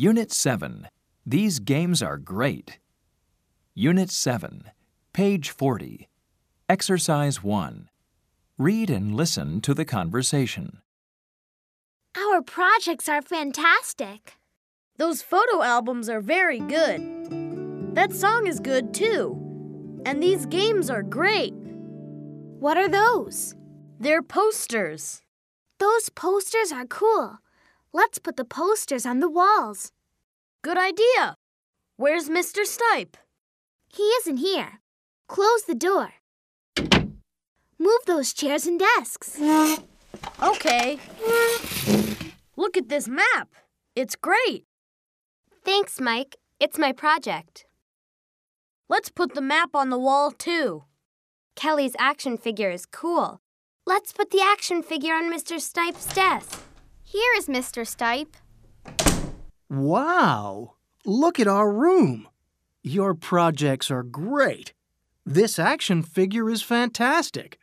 Unit 7. These games are great. Unit 7. Page 40. Exercise 1. Read and listen to the conversation. Our projects are fantastic. Those photo albums are very good. That song is good too. And these games are great. What are those? They're posters. Those posters are cool. Let's put the posters on the walls. Good idea. Where's Mr. Stipe? He isn't here. Close the door. Move those chairs and desks. Okay. Look at this map. It's great. Thanks, Mike. It's my project. Let's put the map on the wall, too. Kelly's action figure is cool. Let's put the action figure on Mr. Stipe's desk. Here is Mr. Stipe. Wow! Look at our room. Your projects are great. This action figure is fantastic.